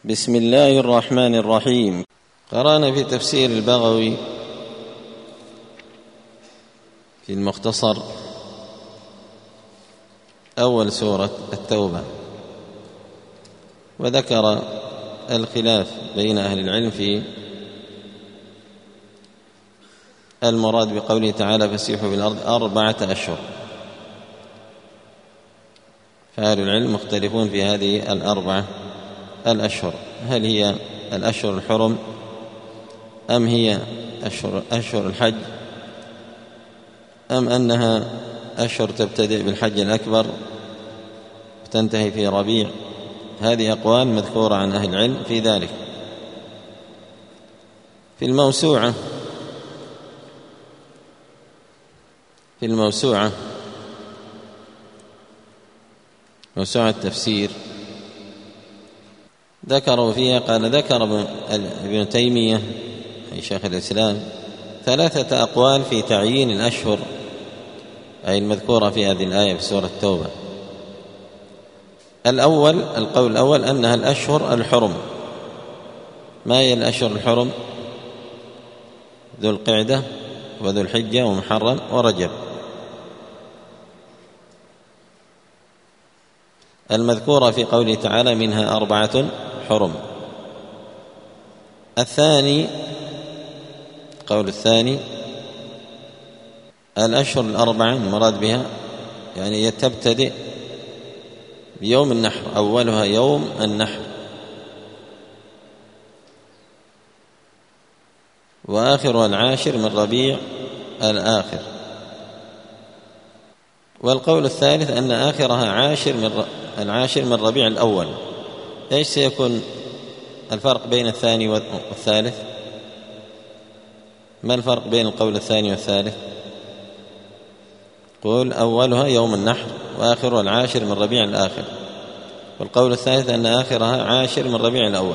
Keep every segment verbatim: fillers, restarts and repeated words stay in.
بسم الله الرحمن الرحيم. قرأنا في تفسير البغوي في المختصر أول سورة التوبة، وذكر الخلاف بين أهل العلم في المراد بقوله تعالى فسيحوا في الأرض أربعة أشهر، فأهل العلم مختلفون في هذه الأربعة الأشهر، هل هي الأشهر الحرم أم هي أشهر, أشهر الحج أم أنها أشهر تبتدئ بالحج الأكبر وتنتهي في ربيع. هذه أقوال مذكورة عن أهل العلم في ذلك. في الموسوعة في الموسوعة موسوعة التفسير ذكروا فيها، قال ذكر ابن تيمية أي شيخ الإسلام ثلاثة أقوال في تعيين الأشهر أي المذكورة في هذه الآية في سورة التوبة. الأول القول الأول أنها الأشهر الحرم. ما هي الأشهر الحرم؟ ذو القعدة وذو الحجة ومحرم ورجب، المذكورة في قوله تعالى منها أربعة حرم. الثاني القول الثاني الأشهر الأربعة المراد بها يعني تبتدئ بيوم النحر، أولها يوم النحر وآخرها العاشر من ربيع الآخر. والقول الثالث أن آخرها عاشر من العاشر من ربيع الأول. إيش سيكون الفرق بين الثاني والثالث؟ ما الفرق بين القول الثاني والثالث؟ قول أولها يوم النحر وآخرها العاشر من ربيع الآخر، والقول الثالث أن آخرها عاشر من ربيع الأول.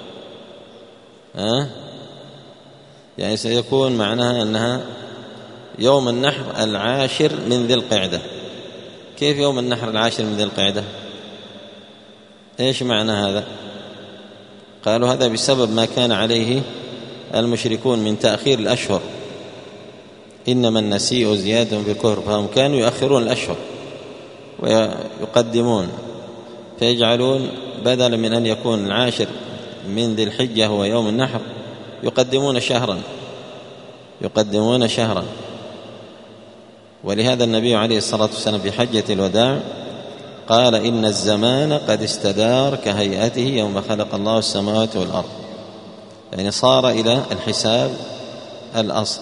ها؟ يعني سيكون معناها أنها يوم النحر العاشر من ذي القعدة. كيف يوم النحر العاشر من ذي القعدة؟ إيش معنى هذا؟ قالوا هذا بسبب ما كان عليه المشركون من تأخير الأشهر، إنما النسيء زيادة في الكفر، فهم كانوا يؤخرون الأشهر ويقدمون، فيجعلون بدلا من أن يكون العاشر من ذي الحجة هو يوم النحر يقدمون شهرا يقدمون شهرا ولهذا النبي عليه الصلاة والسلام في حجة الوداع قال إن الزمان قد استدار كهيئته يوم خلق الله السماوات والأرض، يعني صار إلى الحساب الأصل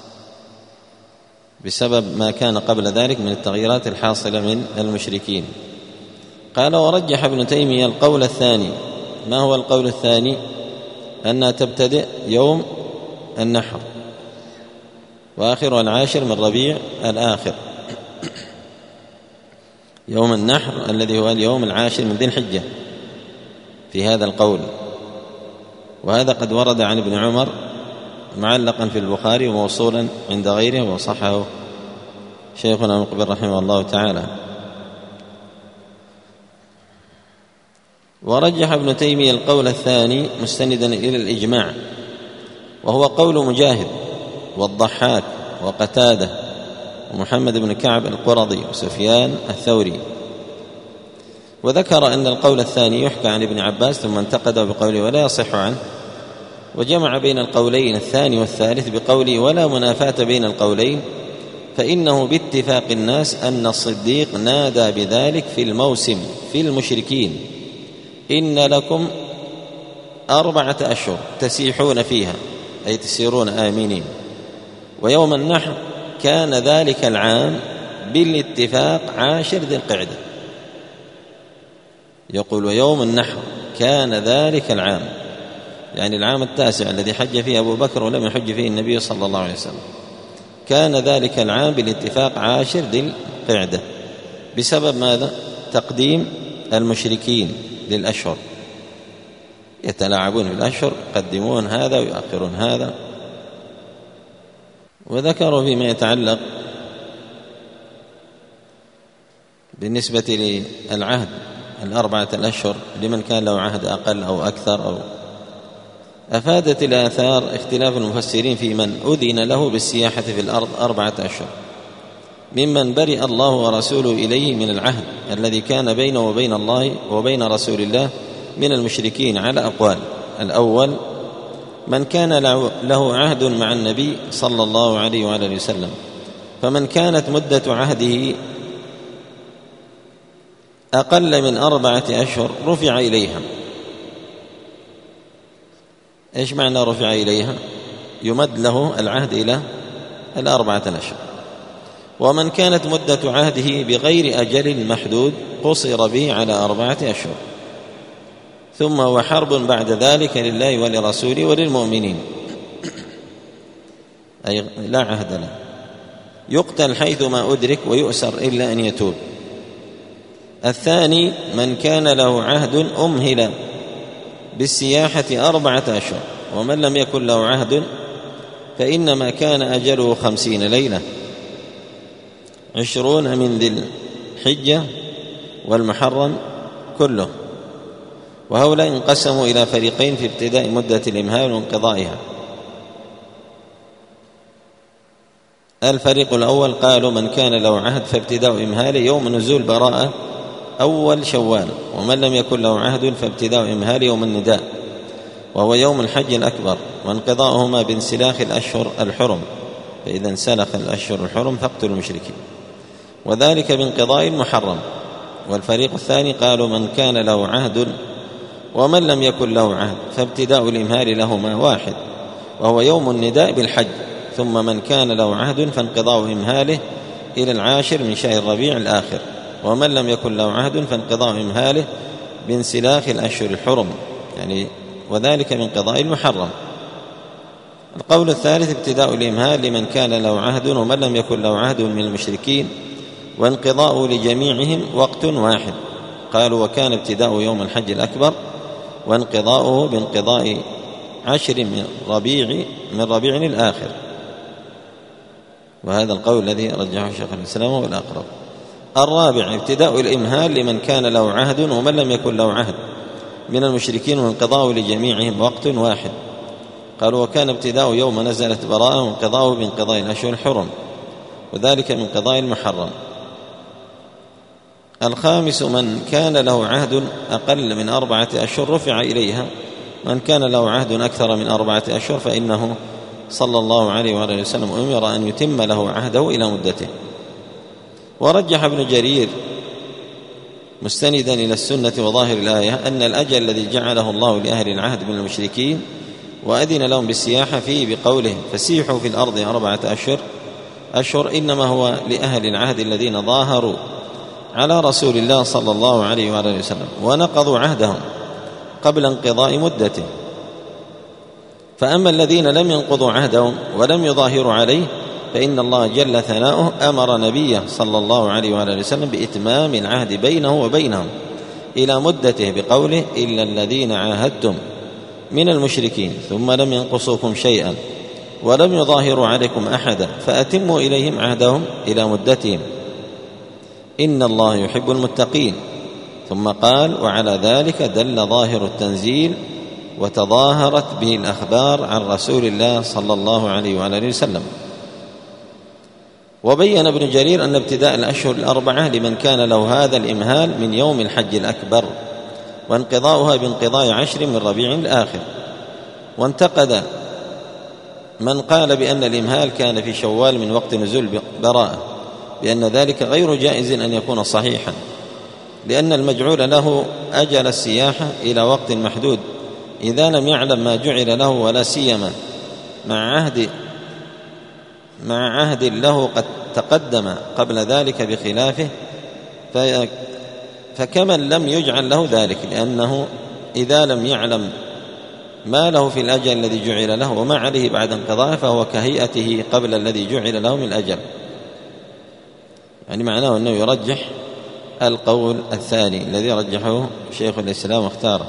بسبب ما كان قبل ذلك من التغييرات الحاصلة من المشركين. قال ورجح ابن تيمية القول الثاني. ما هو القول الثاني؟ أنها تبتدئ يوم النحر وآخرها العاشر من ربيع الآخر، يوم النحر الذي هو اليوم العاشر من ذي الحجة في هذا القول. وهذا قد ورد عن ابن عمر معلقا في البخاري وموصولا عند غيره وصححه شيخنا مقبل رحمه الله تعالى. ورجح ابن تيمية القول الثاني مستندا إلى الإجماع، وهو قول مجاهد والضحاك وقتادة ومحمد بن كعب القرظي وسفيان الثوري. وذكر أن القول الثاني يحكى عن ابن عباس ثم انتقده بقوله ولا يصح عنه، وجمع بين القولين الثاني والثالث بقوله ولا منافاة بين القولين، فإنه باتفاق الناس أن الصديق نادى بذلك في الموسم في المشركين إن لكم أربعة أشهر تسيحون فيها أي تسيرون آمنين، ويوم النحر كان ذلك العام بالاتفاق عاشر ذي القعدة. يقول ويوم النحر كان ذلك العام، يعني العام التاسع الذي حج فيه أبو بكر ولم يحج فيه النبي صلى الله عليه وسلم، كان ذلك العام بالاتفاق عاشر ذي القعدة بسبب ماذا؟ تقديم المشركين للأشهر، يتلاعبون بالأشهر، يقدمون هذا ويؤخرون هذا. وذكروا فيما يتعلق بالنسبة للعهد الأربعة الأشهر لمن كان له عهد أقل أو أكثر أو أفادت الآثار اختلاف المفسرين في من أذن له بالسياحة في الأرض أربعة أشهر ممن برئ الله ورسوله إليه من العهد الذي كان بينه وبين الله وبين رسول الله من المشركين على أقوال. الأول من كان له عهد مع النبي صلى الله عليه وآله وسلم، فمن كانت مدة عهده أقل من أربعة أشهر رفع إليها. إيش معنى رفع إليها؟ يمد له العهد إلى الأربعة أشهر. ومن كانت مدة عهده بغير أجل محدود قصر به على أربعة أشهر، ثم هو حرب بعد ذلك لله ولرسوله وللمؤمنين، أي لا عهد له، يقتل حيثما أدرك ويؤسر إلا أن يتوب. الثاني من كان له عهد أمهل بالسياحة أربعة أشهر، ومن لم يكن له عهد فإنما كان أجله خمسين ليلة عشرون من ذي الحجة والمحرم كله. وهؤلاء انقسموا إلى فريقين في ابتداء مدة الإمهال وانقضائها. الفريق الأول قالوا من كان له عهد فابتداء إمهاله يوم نزول براءة أول شوال، ومن لم يكن له عهد فابتداء إمهاله يوم النداء وهو يوم الحج الأكبر، وانقضاؤهما بانسلاخ الأشهر الحرم، فإذا انسلخ الأشهر الحرم فاقتلوا المشركين، وذلك بانقضاء المحرم. والفريق الثاني قالوا من كان له عهد ومن لم يكن له عهد فابتداء الإمهال لهما واحد وهو يوم النداء بالحج، ثم من كان له عهد فانقضاء إمهاله إلى العاشر من شهر الربيع الآخر، ومن لم يكن له عهد فانقضاء إمهاله بانسلاخ الأشهر الحرم، يعني وذلك من قضاء المحرم. القول الثالث ابتداء الإمهال لمن كان له عهد ومن لم يكن له عهد من المشركين، وانقضاء لجميعهم وقت واحد. قالوا وكان ابتداء يوم الحج الأكبر وانقضاؤه بانقضاء عشر من ربيع من ربيع الآخر، وهذا القول الذي رجحه شيخ الإسلام هو الأقرب. الرابع ابتداء الإمهال لمن كان له عهد ومن لم يكن له عهد من المشركين، وانقضاؤه لجميعهم وقت واحد. قالوا وكان ابتداء يوم نزلت براءة وانقضاؤه بانقضاء الأشهر الحرم، وذلك من قضاء المحرم. الخامس من كان له عهد أقل من أربعة أشهر رفع إليها، من كان له عهد أكثر من أربعة أشهر فإنه صلى الله عليه وآله وسلم أمر أن يتم له عهده إلى مدته. ورجح ابن جرير مستندا إلى السنة وظاهر الآية أن الأجل الذي جعله الله لأهل العهد من المشركين وأذن لهم بالسياحة فيه بقوله فسيحوا في الأرض أربعة أشهر أشهر إنما هو لأهل العهد الذين ظاهروا على رسول الله صلى الله عليه وآله وسلم ونقضوا عهدهم قبل انقضاء مدته. فأما الذين لم ينقضوا عهدهم ولم يظاهروا عليه فإن الله جل ثناؤه أمر نبيه صلى الله عليه وآله وسلم بإتمام العهد بينه وبينهم إلى مدته بقوله إلا الذين عاهدتم من المشركين ثم لم ينقصوكم شيئا ولم يظاهروا عليكم أحدا فأتموا إليهم عهدهم إلى مدتهم إن الله يحب المتقين. ثم قال وعلى ذلك دل ظاهر التنزيل وتظاهرت به الأخبار عن رسول الله صلى الله عليه وآله وسلم. وبين ابن جرير أن ابتداء الأشهر الأربعة لمن كان له هذا الإمهال من يوم الحج الأكبر، وانقضاؤها بانقضاء عشر من ربيع الآخر. وانتقد من قال بأن الإمهال كان في شوال من وقت نزول براءة بأن ذلك غير جائز أن يكون صحيحا، لأن المجعول له أجل السياحة إلى وقت محدود إذا لم يعلم ما جعل له، ولا سيما مع عهد مع عهد له قد تقدم قبل ذلك بخلافه، فكمن لم يجعل له ذلك، لأنه إذا لم يعلم ما له في الأجل الذي جعل له وما عليه بعد انقضاءه فهو كهيئته قبل الذي جعل له من الأجل. يعني معناه أنه يرجح القول الثاني الذي رجحه شيخ الإسلام واختاره،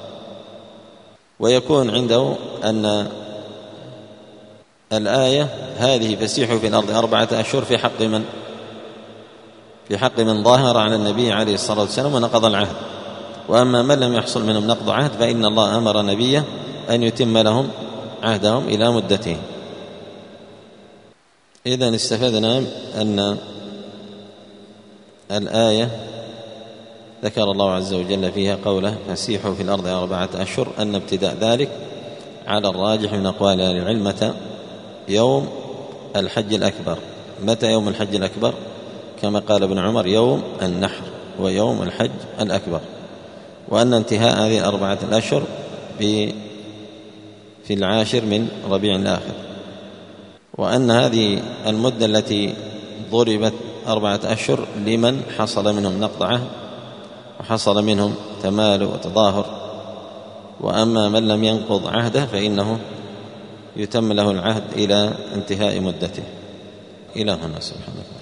ويكون عنده أن الآية هذه فسيحوا في الأرض أربعة أشهر في حق من في حق من ظاهر على النبي عليه الصلاة والسلام ونقض العهد، وأما من لم يحصل منهم نقض عهد فإن الله أمر نبيه أن يتم لهم عهدهم إلى مدته. إذن استفدنا أن الآية ذكر الله عز وجل فيها قوله فسيحوا في الأرض أربعة أشهر أن ابتداء ذلك على الراجح من أقوال أهل العلم متى يوم الحج الأكبر. متى يوم الحج الأكبر؟ كما قال ابن عمر يوم النحر ويوم الحج الأكبر، وأن انتهاء هذه الأربعة الأشهر في العاشر من ربيع الآخر، وأن هذه المدة التي ضربت أربعة أشهر لمن حصل منهم نقض عهد وحصل منهم تمال وتظاهر، وأما من لم ينقض عهده فإنه يتم له العهد إلى انتهاء مدته. إلى هنا سبحانه.